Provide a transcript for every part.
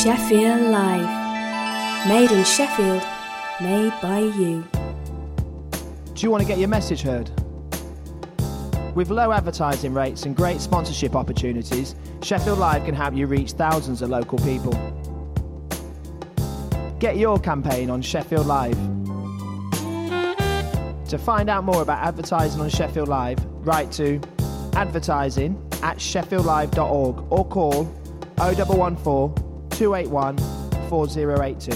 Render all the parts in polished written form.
Sheffield Live. Made in Sheffield, made by you. Do you want to get your message heard? With low advertising rates and great sponsorship opportunities, Sheffield Live can help you reach thousands of local people. Get your campaign on Sheffield Live. To find out more about advertising on Sheffield Live, write to advertising@sheffieldlive.org or call 0114 281 4082.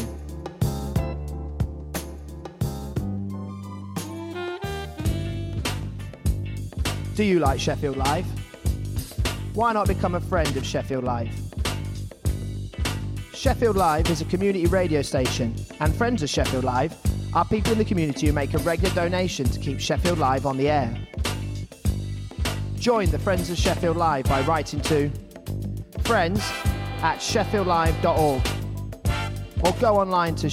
Do you like Sheffield Live? Why not become a friend of Sheffield Live? Sheffield Live is a community radio station, and friends of Sheffield Live are people in the community who make a regular donation to keep Sheffield Live on the air. Join the Friends of Sheffield Live by writing to friends@sheffieldlive.org or go online to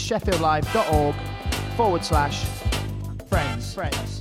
sheffieldlive.org/friends.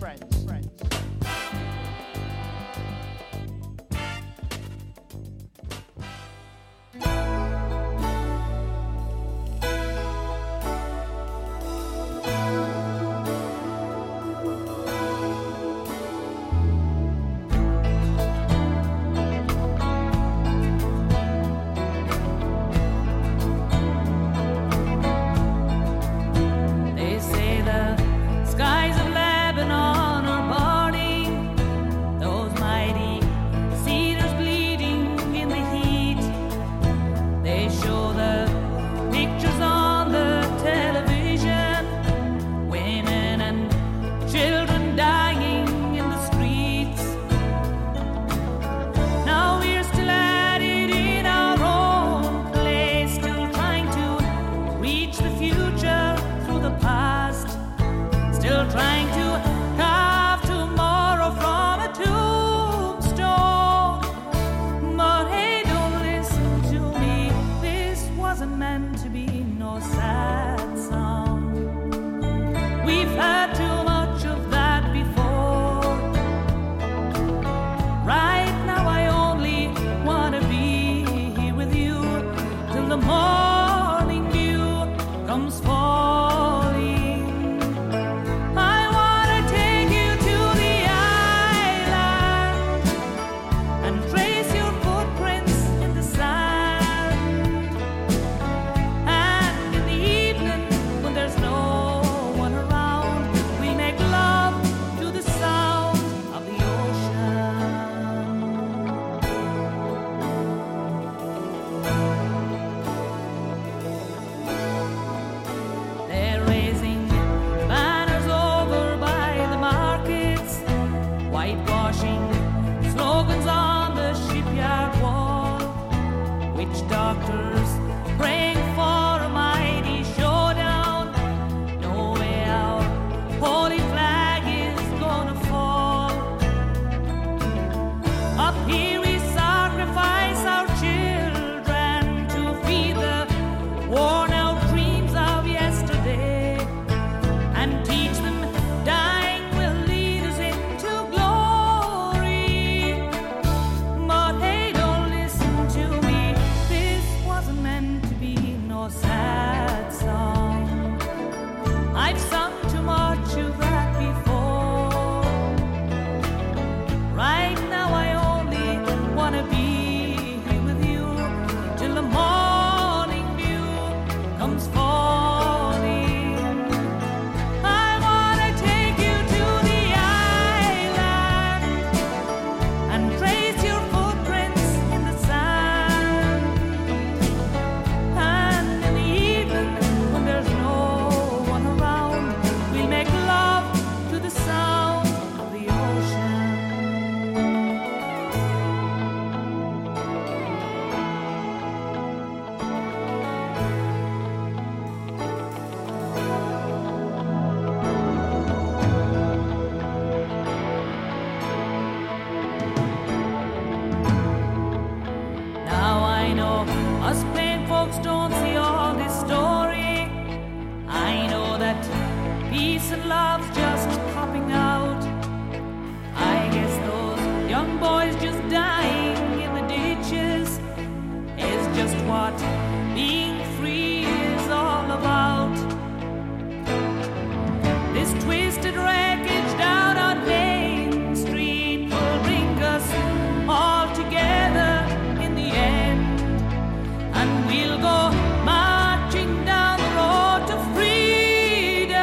Boys just dying in the ditches is just what being about. This twisted wreckage down on Main Street will bring us all together in the end, and we'll go marching down the road to freedom.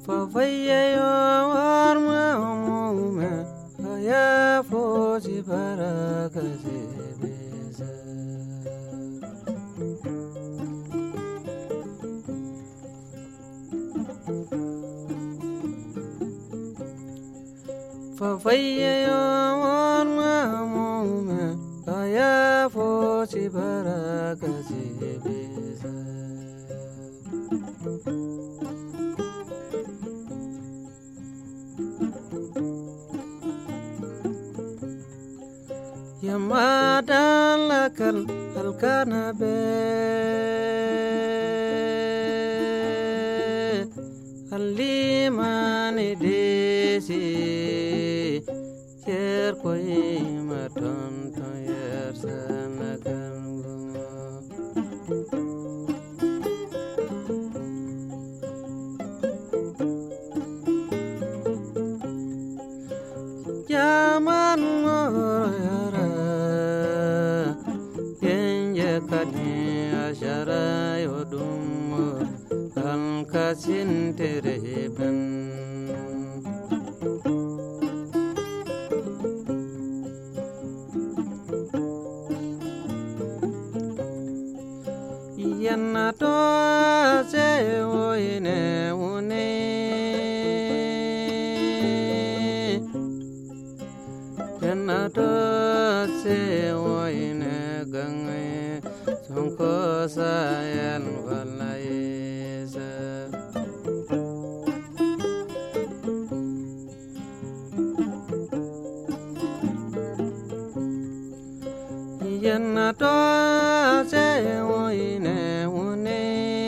Favayo arma mume ya fosi barakaze beza. Favayo arma mume ya fosi barakaze beza. Yamada lakal alkana be alimani desi cher koi maton to yer sanakan Yaman kani ashara yodum alkasin tereben yanna to se oine une yanna to se oine gangai Sonko sayan valaisa Yanna to se oine une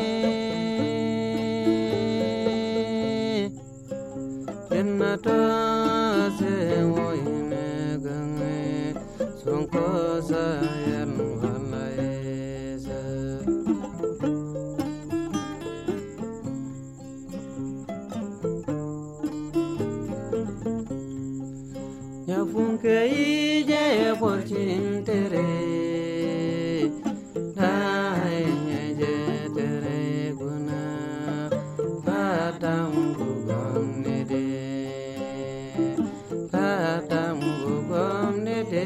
Yanna to se oine gange Sonko sayan valaisa Yafunke ije porcintere Dai je tere guna Padam gugomne de Padam gugomne de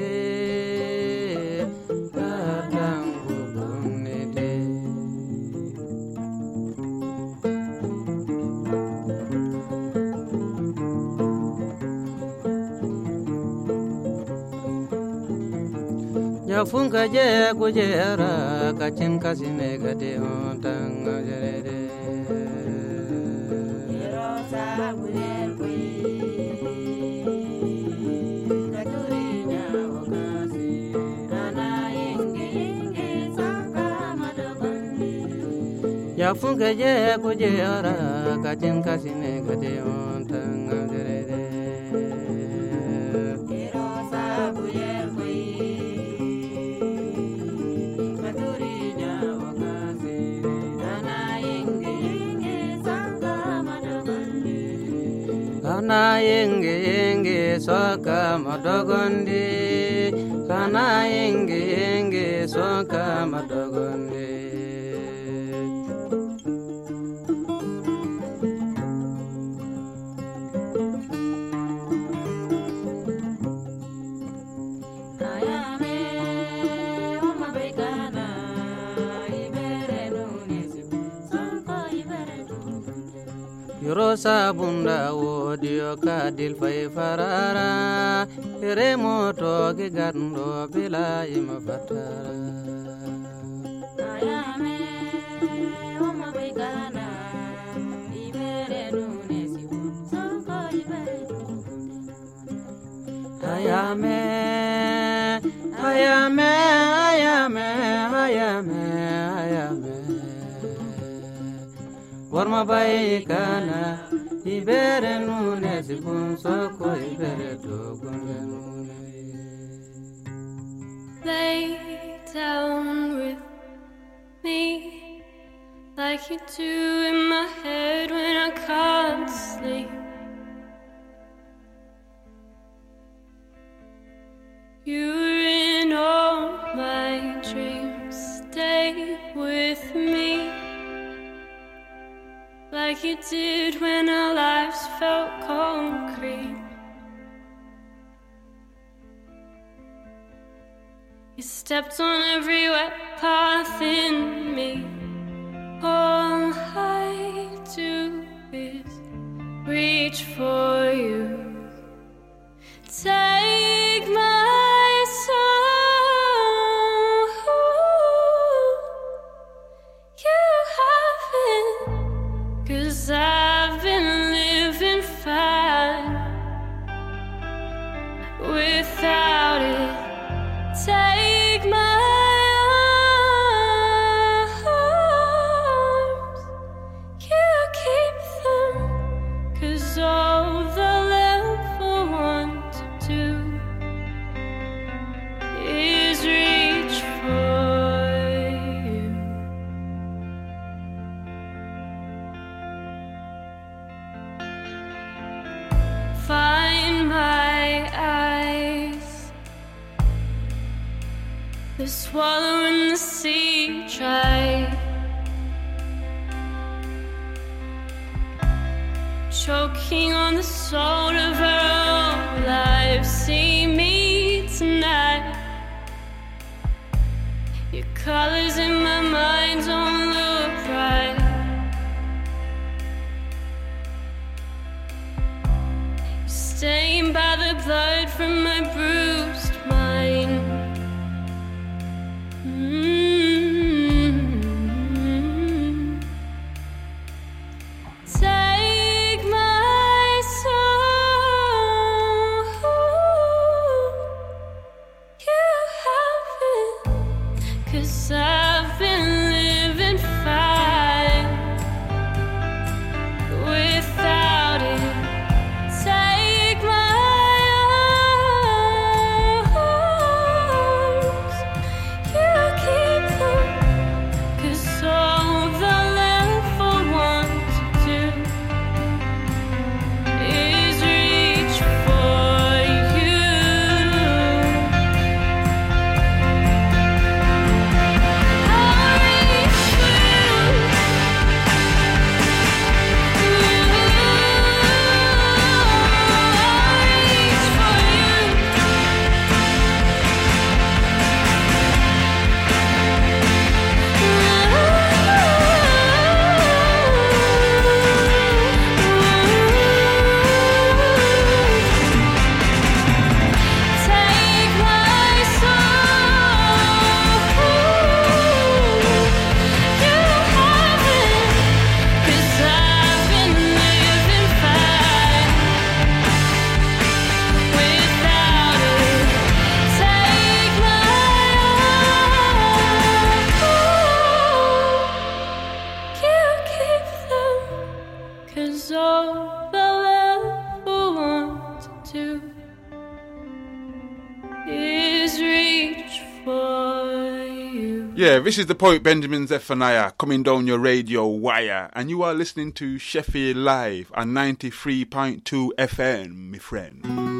Padam gugomne de Yafunka je kujera kachin kasine gade ontang jerede Yerosa guler kui Katurinya okasi Ana inge saka madabandi Yafunka je kujera kachin kasine gade ontang jerede Yerosa guler kui Kana yenge soka madogondi Kana yenge soka madogondi Ayame oma begana ibere nunesi sonko ibere Yorosa bunda wodio kadil fay farara remoto ge gando bila ima fatara Ayame oma begana ibere nunesi sonko ibere Ayame ayame ayame ayame ayame Warma bai kana ibere nune sipun soko ibere togunge nune Lay down with me like you do in my head when I can't sleep You're in all my dreams Stay with me like you did when our lives felt concrete. You stepped on every wet path in me. All I do is reach for you. Take my soul. You haven't, 'cause I've been living fine without it. Take my arms, you keep them, 'cause all they'll ever want to do is reach for you. Find my eyes, the swallow in the sea tried, choking on the salt of her own life. See me tonight. Your colors in my mind don't look right. You're stained by the blood from my bruised mind. Take my soul. You haven't, 'cause I've been living fine without it. Take my arms, you keep them, 'cause all they'll ever want to do is reach for you. I'll reach for you. Take my soul. You haven't, 'cause I've been living fine without it. Take my arms, you keep them, 'cause all they'll ever want to do is reach for you. Yeah, this is the poet Benjamin Zephaniah coming down your radio wire, and you are listening to Sheffield Live on 93.2 FM, my friend.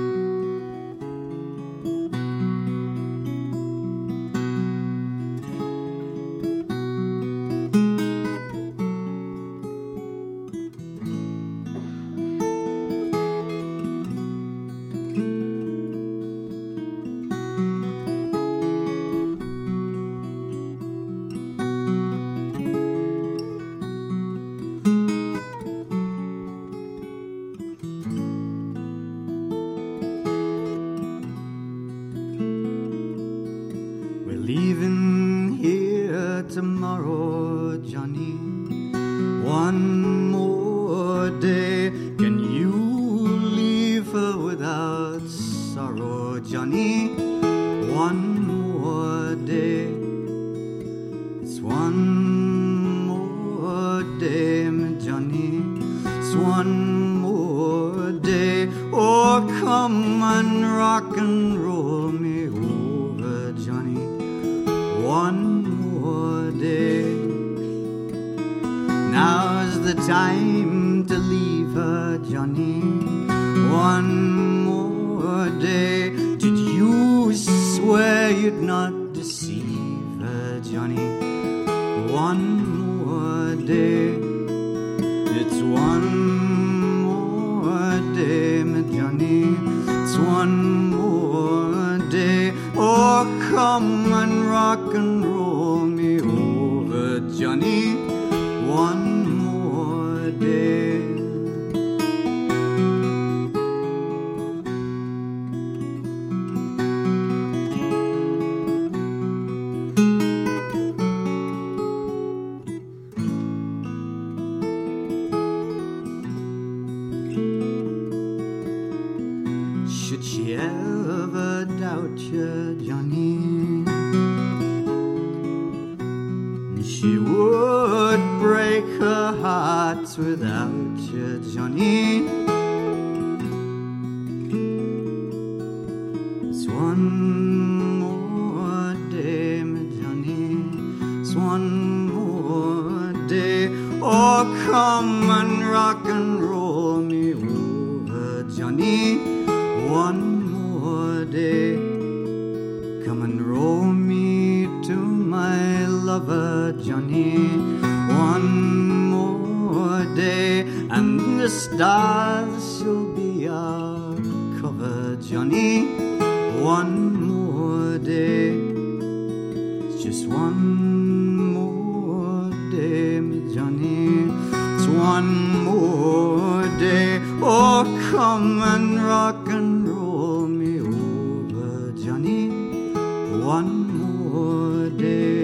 We're leaving here tomorrow, Johnny. One more day. Can you leave her without sorrow, Johnny? One more day. It's one more day, my Johnny. It's one more day. Oh, come and rock and roll me over, Johnny. One more day. Now's the time to leave her, Johnny. One more day. Did you swear you'd not deceive her, Johnny? One more day. It's come and rock and roll me over, Johnny, one more day. Should she ever doubt you, Johnny, she would break her heart without you, Johnny. It's one more day, my Johnny, it's one more day. Oh, come and rock and roll me over, Johnny, one more day. Come and roll me to my lover, Johnny, one more day. And the stars shall be our cover, Johnny, one more day. It's just one more day, me Johnny, it's one more day. Oh, come and rock and roll me over, Johnny, one more day.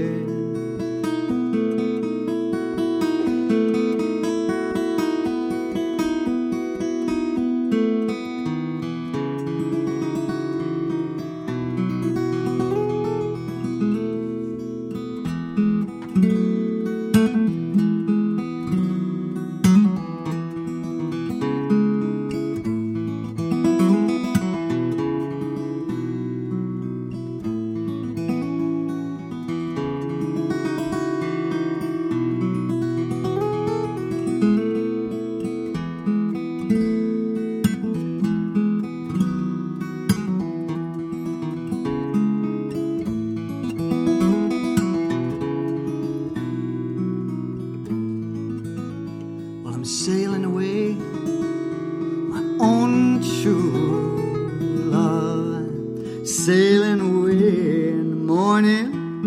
I'm sailing away, my own true love, sailing away in the morning.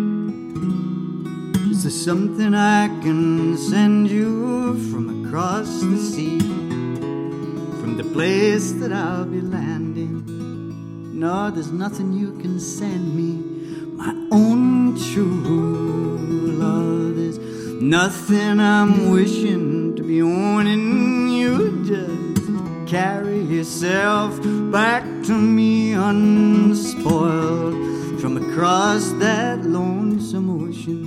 Is there something I can send you from across the sea, from the place that I'll be landing? No, there's nothing you can send me, my own true love. There's nothing I'm wishing to be owning. You just carry yourself back to me unspoiled from across that lonesome ocean.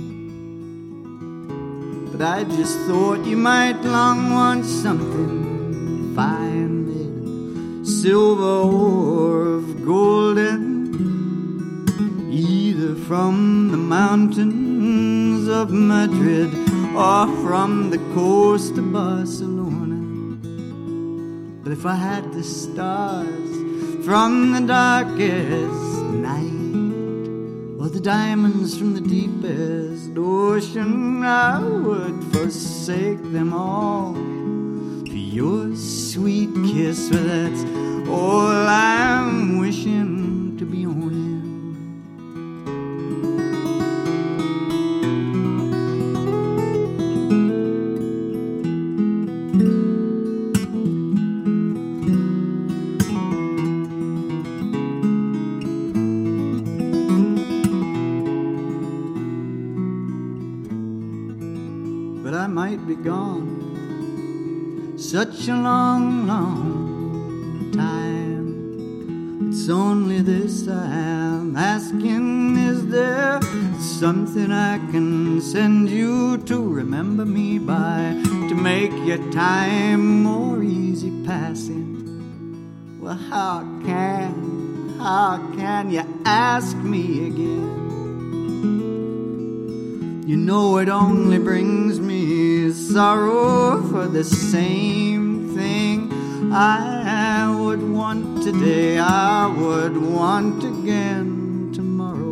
But I just thought you might long want something fine, made of silver or of golden, either from the mountains of Madrid or from the coast of Barcelona. But if I had the stars from the darkest night, or the diamonds from the deepest ocean, I would forsake them all for your sweet kiss. For that's all I'm wishing to be owning. But I might be gone such a long, long time. It's only this I'm asking: is there something I can send you to remember me by, to make your time more easy passing? Well, how can you ask me again? You know it only brings me sorrow for the same thing I would want today, I would want again tomorrow.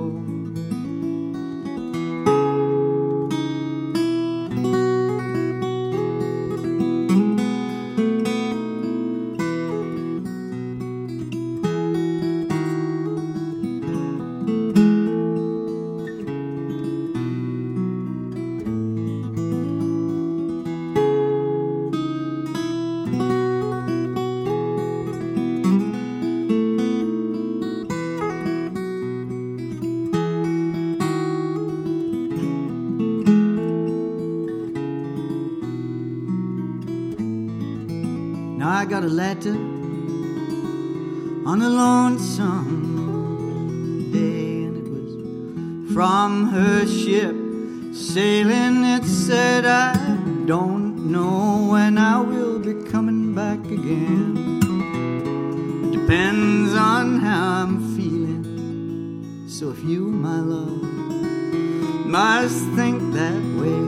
got a letter on a lonesome day, and it was from her ship sailing. It said, I don't know when I will be coming back again. It depends on how I'm feeling. So if you, my love, must think that way,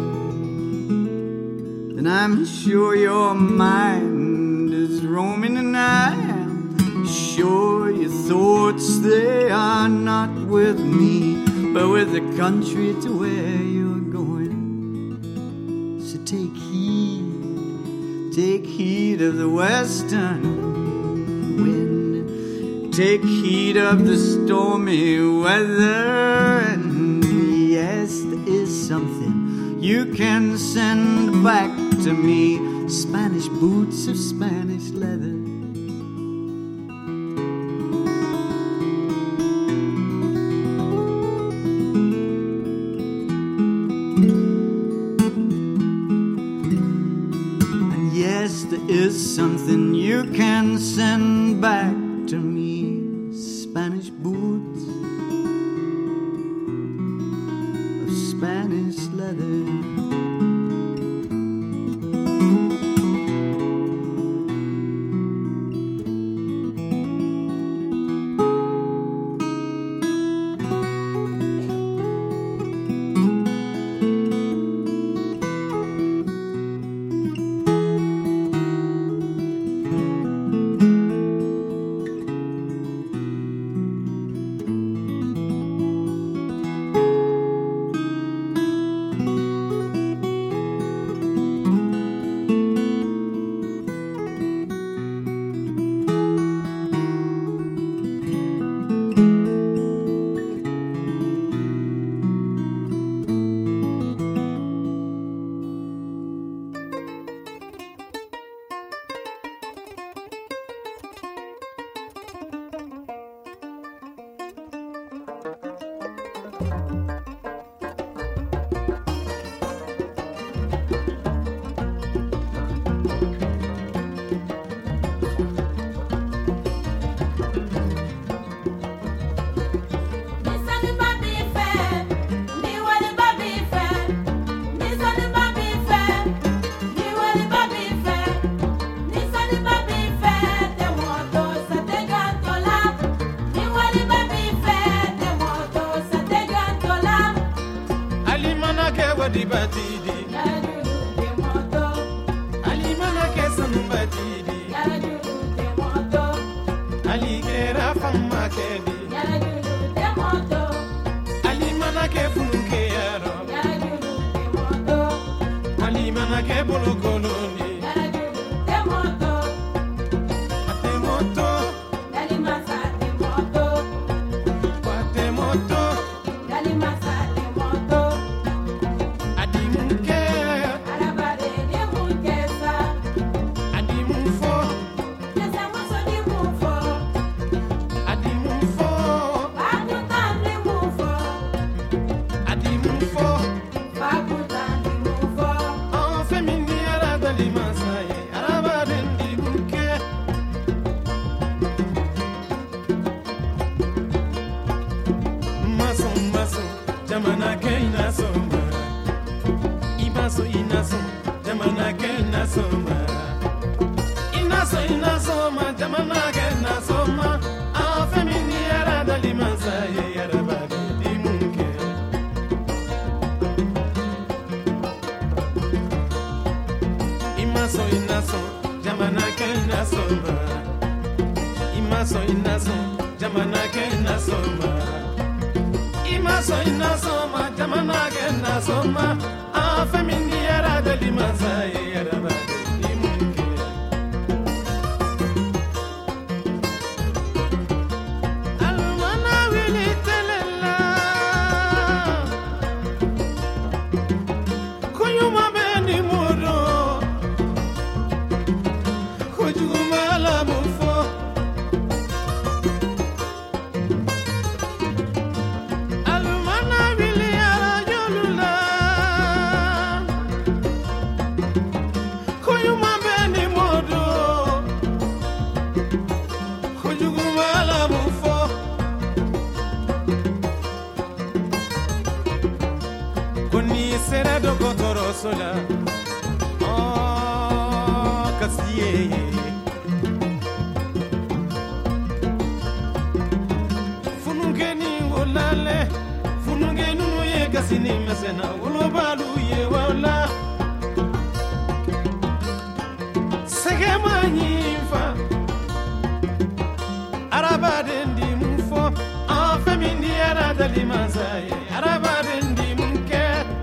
then I'm sure your mind is roaming, and I am sure your thoughts, they are not with me, but with the country to where you're going. So take heed of the western wind, take heed of the stormy weather, and yes, there is something you can send back to me, Spanish boots of Spanish leather. And yes, there is something you can send back to me, Spanish boots of Spanish leather. Koni sera dogotoro sola Oh kasiye Funungeni wolale Funungeni nuye kasini mesena Ulobalu ye wala Segema nyifa Arabadendi mufo Afemindi aradali mazaye Arabadendi munke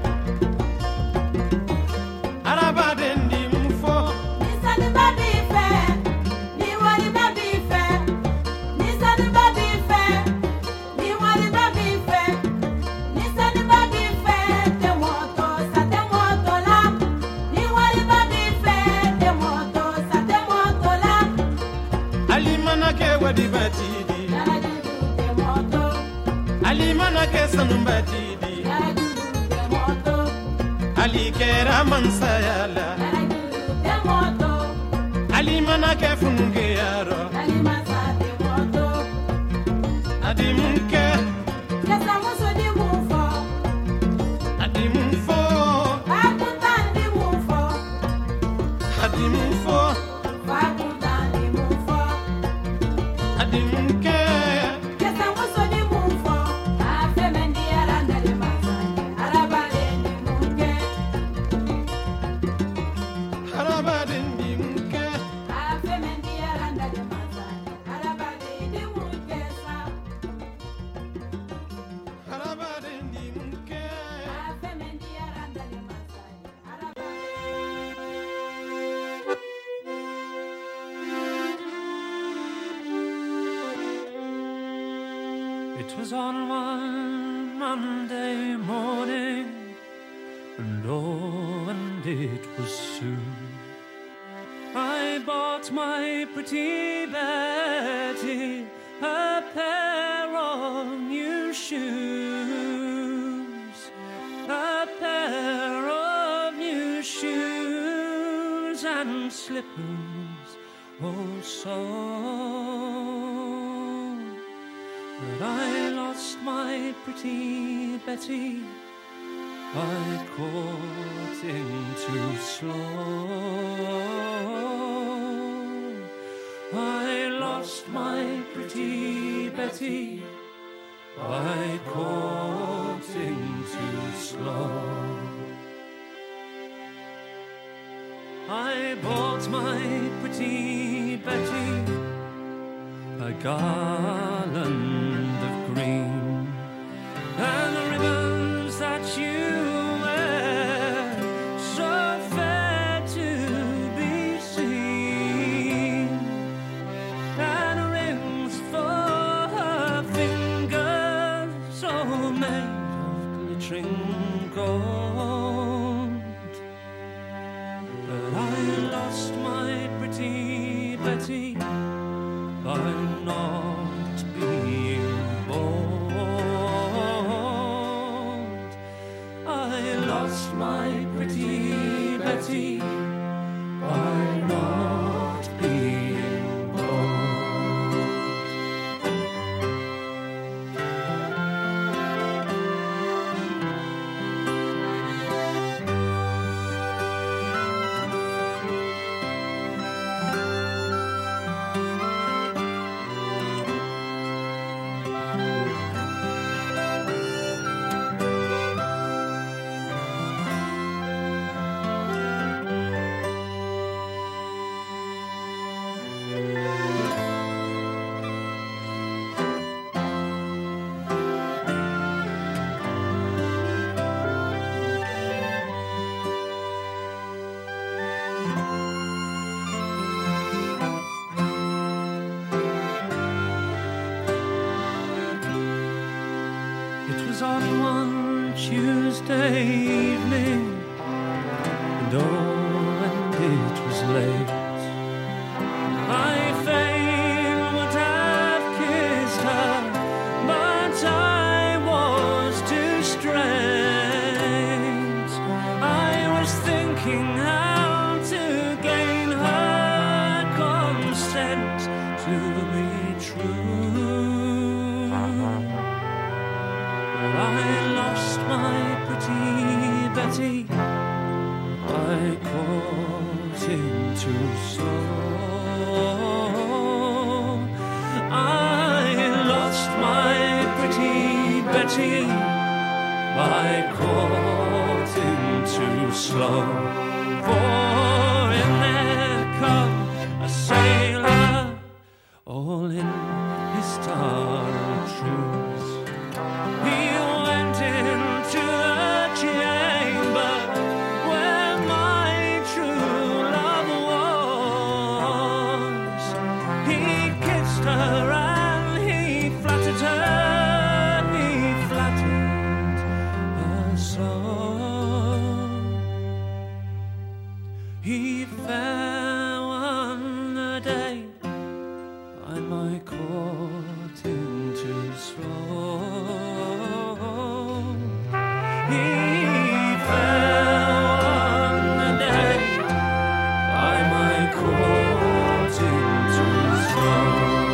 Arabadendi mufo Nisani babi fe Ni wali babi fe Nisani babi fe Ni wali babi fe Nisani babi fe Te moto sa te moto la Ni wali babi fe Te moto sa te moto la Alimana ke wadi batidi Te moto Alimana ke sanu batidi Te moto Ali kera mansayala Te moto Alimana ke fununge yaro Alimasa te moto Adimunke Kesa muso di mufo Adimunfo Fakutan di mufo Adimunfo Fakutan di mufo Adimunke Kesa muso di mufo Afemendi aranda di masane Arabale di munke Harabadendi munke Afemendi aranda di masane Arabale di munke sa Harabadendi munke Afemendi aranda di masane Arabale It was on one Monday morning, and oh, and it was soon. I bought my pretty Betty a pair of new shoes, a pair of new shoes and slippers, oh so. But I lost my pretty Betty, I caught in too slow. I lost my pretty Betty, I caught in too slow. I bought my pretty Betty a garland of green, and the ribbons that you wear so fair to be seen, and rings for her fingers all made of glittering gold. But I lost my pretty Betty by not being bold. I lost my pretty Betty by not being bold. It was on one Tuesday evening, and oh, and it was late. I fain would have kissed her, but I was too straight. I was thinking how to gain her consent to be true. I lost my pretty I caught him too slow, for in there come a sailor, all in his starry shoes. He went into the chamber where my true love was. He kissed her and he flattered her, he flattered her so. He fell on the day I might caught him too slow. He fell on the day I might caught him too slow.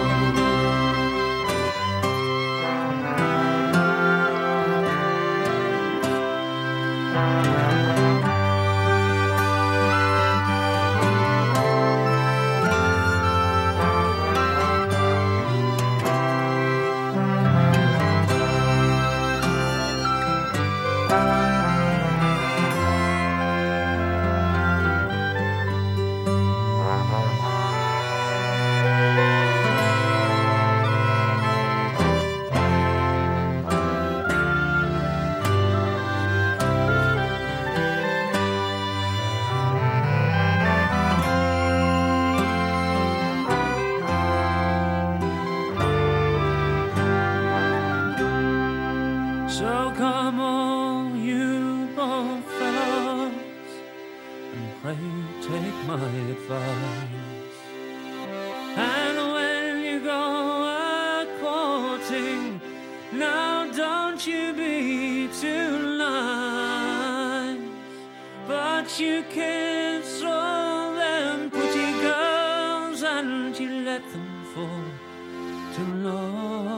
So come all you bold fellows, and pray take my advice. And when you go a-courting, now don't you be too nice, but you kiss all them pretty girls and you let them fall too low.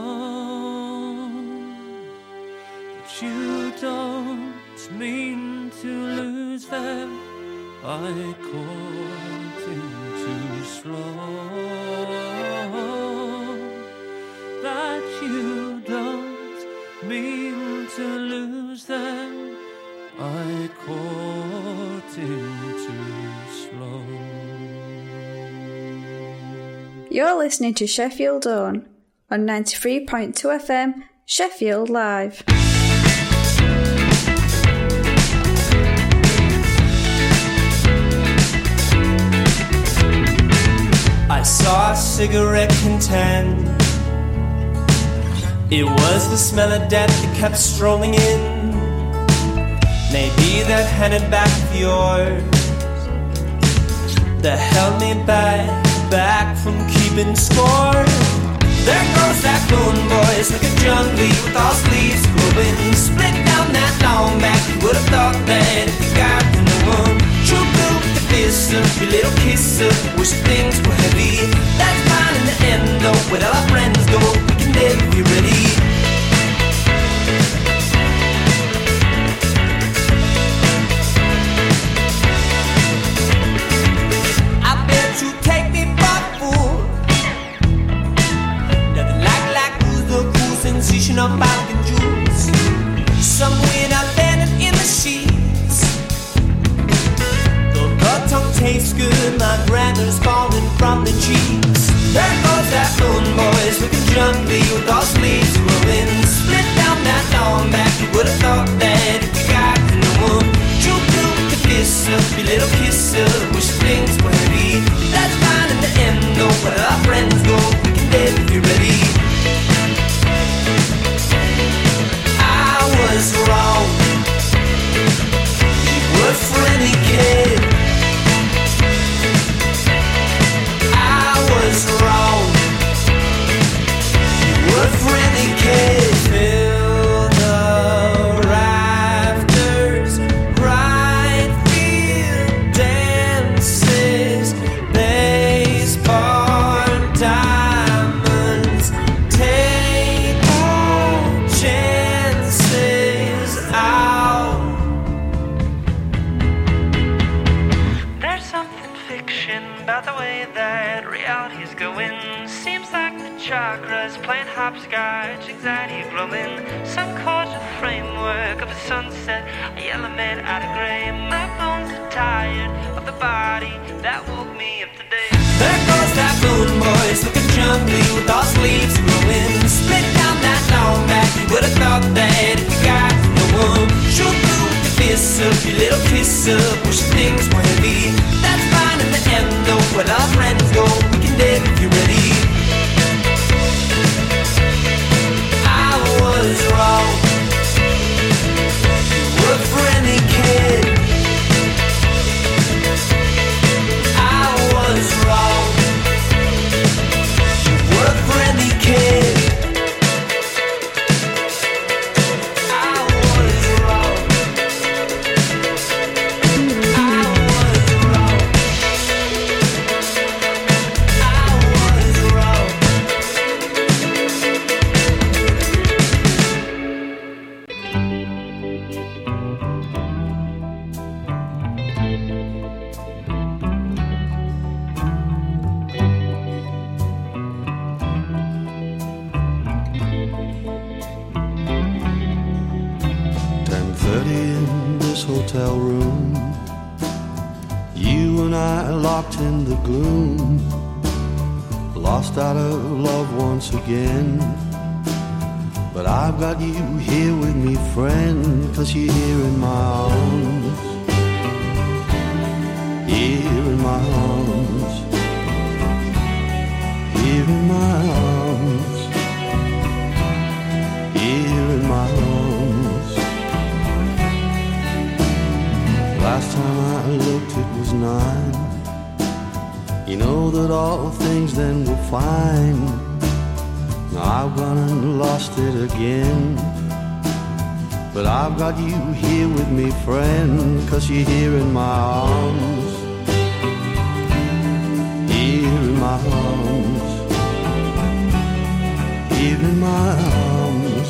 You don't mean to lose them, I caught him too slow. That you don't mean to lose them, I caught him too slow. You're listening to Sheffield On 93.2 FM, Sheffield Live. I saw a cigarette contend. It was the smell of death that kept strolling in. Maybe that handed back of yours that held me back from keeping score. There goes that moon, boys, like a jungle with all sleeves growing. Split down that long back, you would have thought that if you got to know one. True blue with the fist up, your little kiss up, wish things were heavy. That's fine in the end though, where all our friends go, we can never be ready. I bet you take me for a fool. Nothing like who's the cool sensation of Balkan Jews. Somewhere I landed in the sheets. The tongue tastes good, my grandma's falling from the cheeks. There goes that moon, boys, looking jumpy with all sleeves rolling. Split down that long back, you would have thought that if you got to know one. True blue with the kiss up, your little kiss up, wish things were heavy. That's fine in the end though, where our friends go, we can live if you're ready. I was wrong, you were a friendly kid. I was wrong, you were a friendly kid. Fill the rafters, right field dances, baseball diamonds, table chances out. There's something fiction about the way that reality's going. Seems like the chakras, playing hopscotch, anxiety glowing. Some causal framework of a sunset, a yellow man out of gray. My bones are tired of the body that woke me up today. There goes that moon boy, looking jumbly with all sleeves growing. Split down that long back, you would have thought that if you got no one, shoot through with your fists up, your little kiss up, wishing things were heavy. That's fine in the end though, where our friends go, we can dip if you're ready. I was wrong, you were for any kid. I was wrong, you were for any kid. Hotel room, you and I locked in the gloom, lost out of love once again. But I've got you here with me, friend, 'cause you're here in my arms, here in my arms, here in my arms, here in my arms. Last time I looked it was 9. You know that all things then were fine. Now I've gone and lost it again. But I've got you here with me, friend, 'cause you're here in my arms, here in my arms, here in my arms,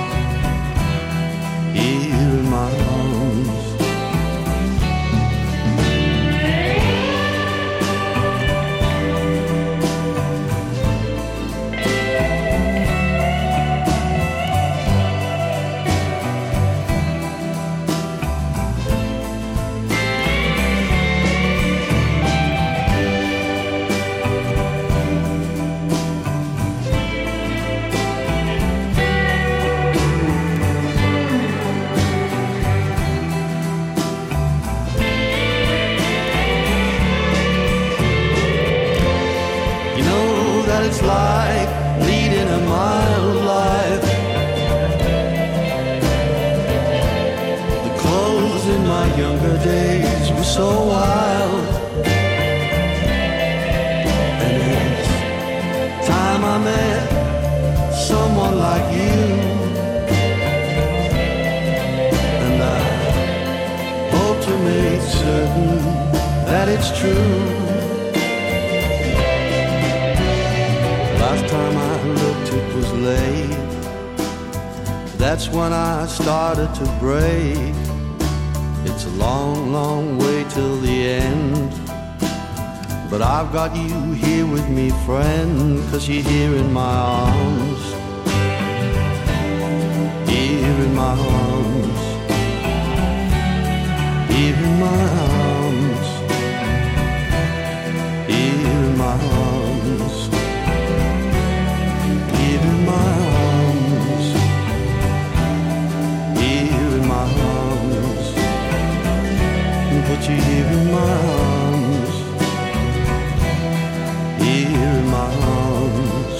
here in my arms. It's like leading a mild life. The clothes in my younger days were so wild, and it's time I met someone like you, and I hope to make certain that it's true. Last time I looked it was late. That's when I started to break. It's a long, long way till the end. But I've got you here with me, friend, 'cause you're here in my arms, here in my arms, here in my arms, here in my arms, here in my arms, here in my arms, put you here in my arms, here in my arms.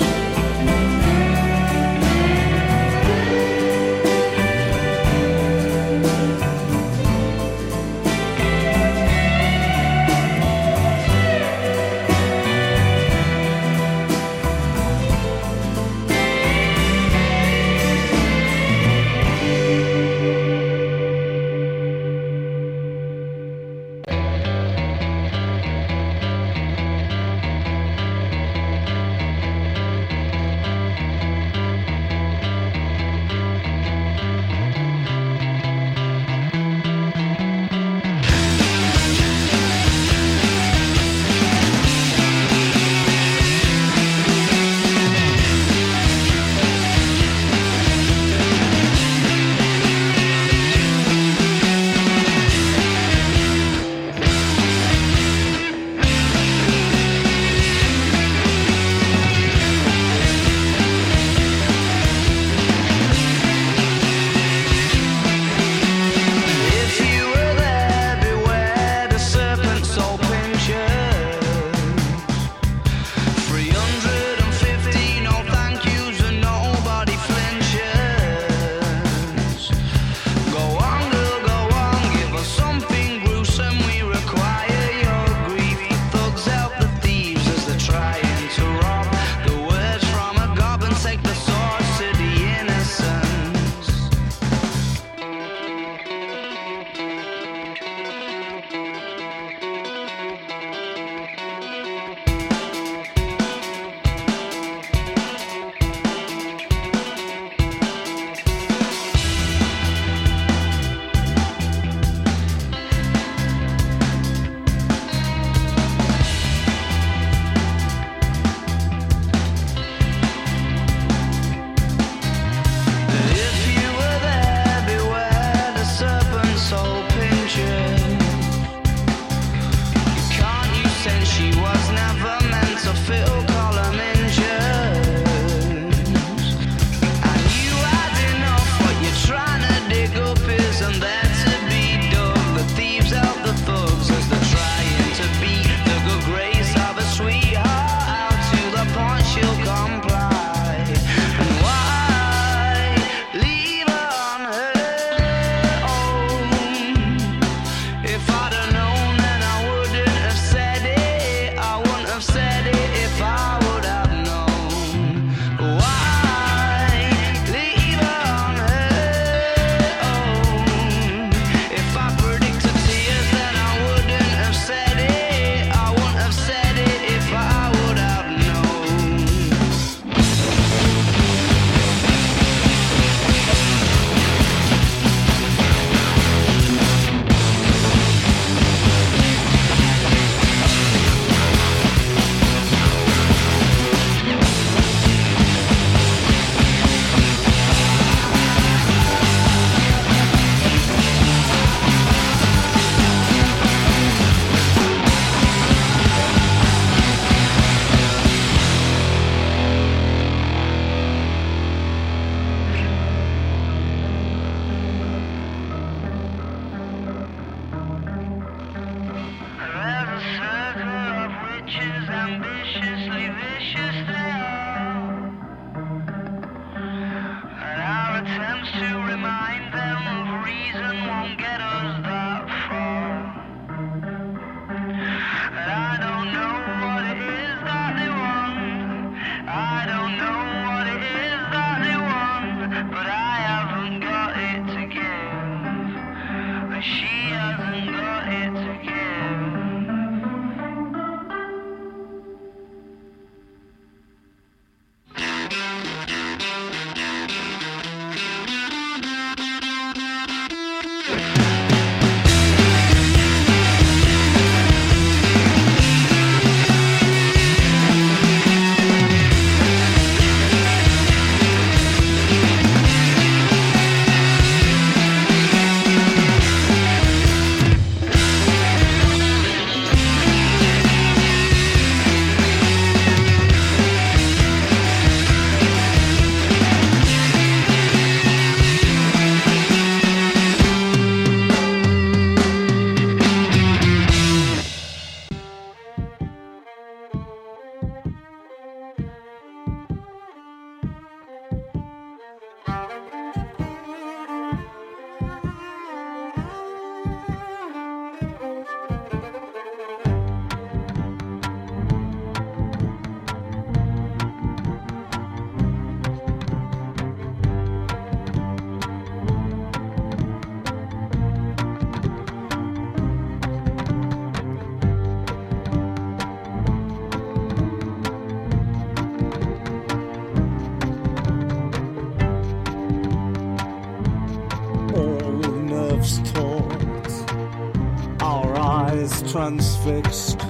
thoughts, our eyes transfixed,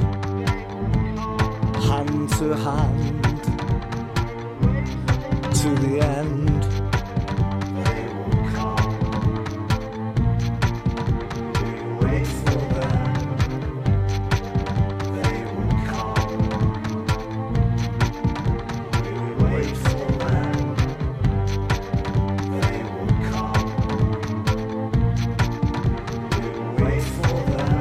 hand to hand, to the end. They will come. We wait for them. They will come. We wait for them. They will come. We wait for them.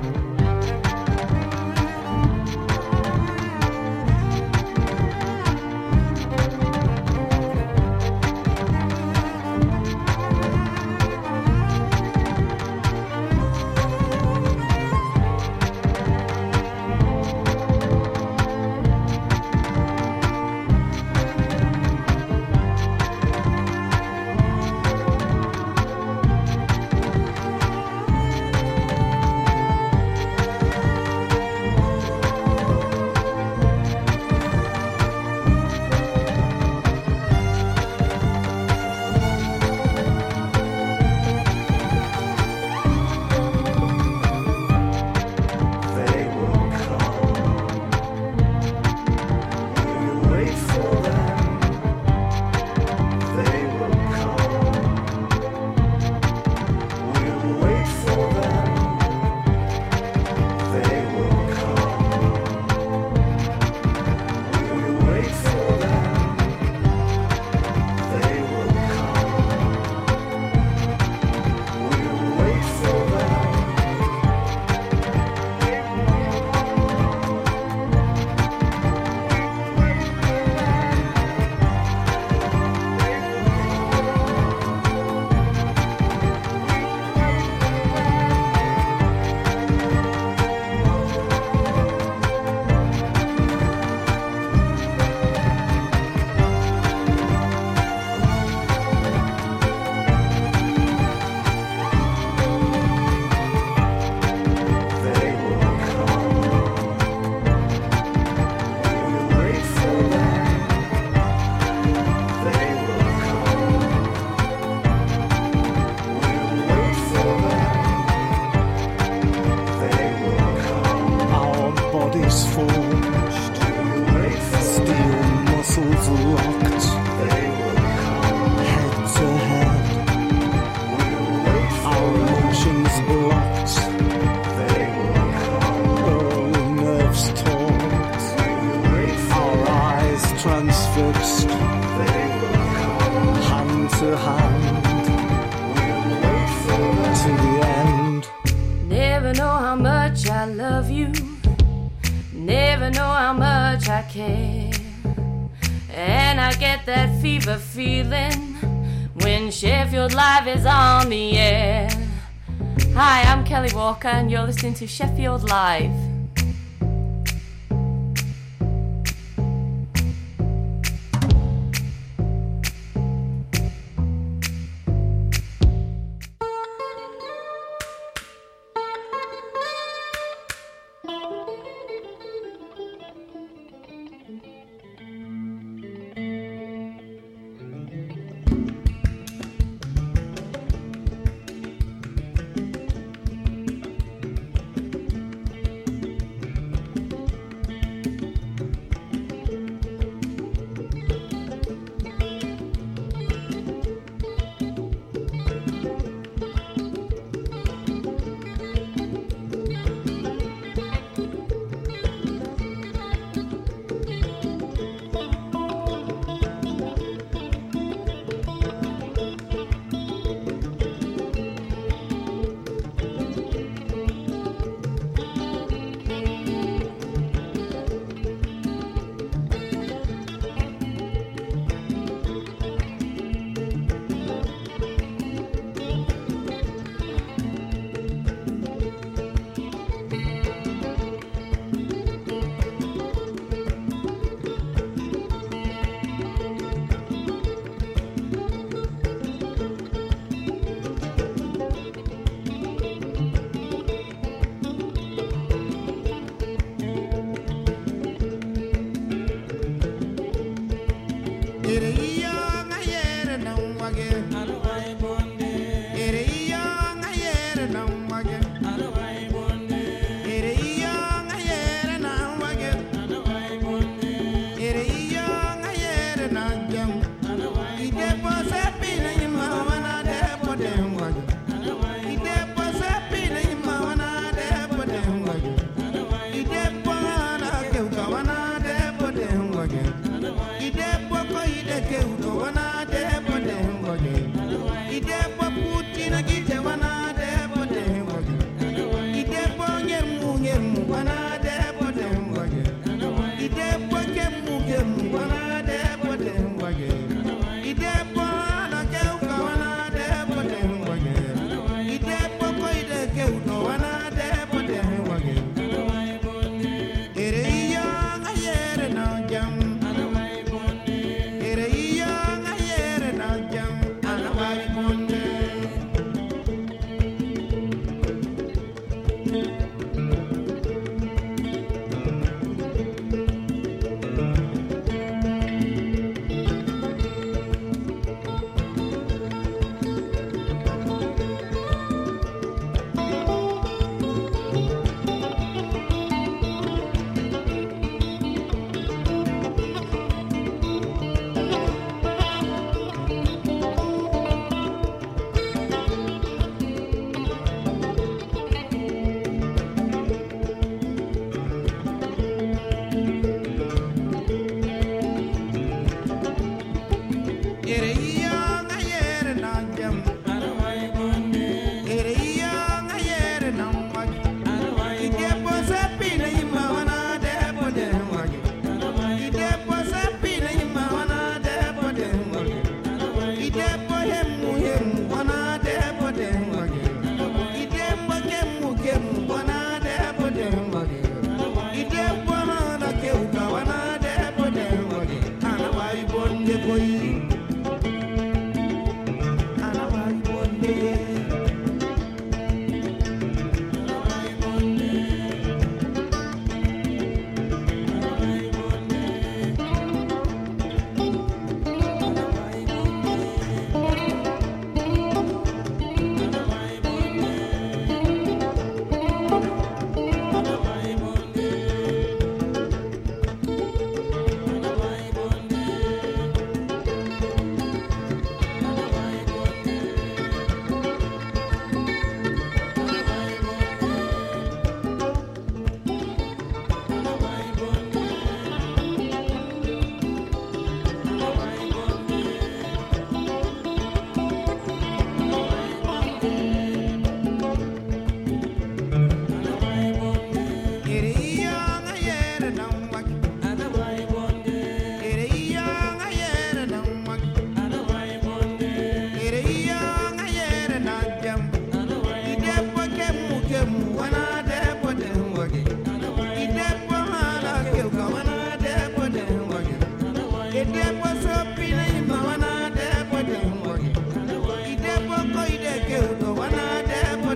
Transfixed, hand to hand, to the end. Never know how much I love you, never know how much I care. And I get that fever feeling when Sheffield Live is on the air. Hi, I'm Kelly Walker and you're listening to Sheffield Live.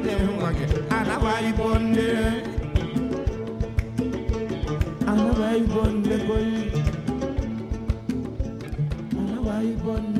wage ana way bonde boy ana way bonde